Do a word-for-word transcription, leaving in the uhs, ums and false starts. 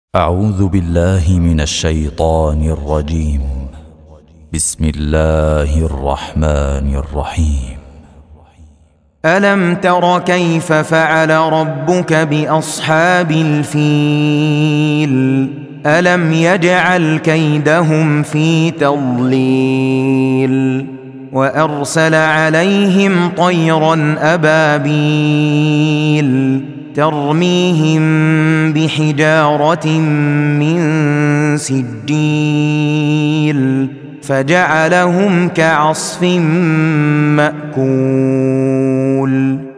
أعوذ بالله من الشيطان الرجيم. بسم الله الرحمن الرحيم. ألم تر كيف فعل ربك بأصحاب الفيل؟ ألم يجعل كيدهم في تضليل وأرسل عليهم طيرا أبابيل ترميهم بحجارة من سجيل فجعلهم كعصف مأكول.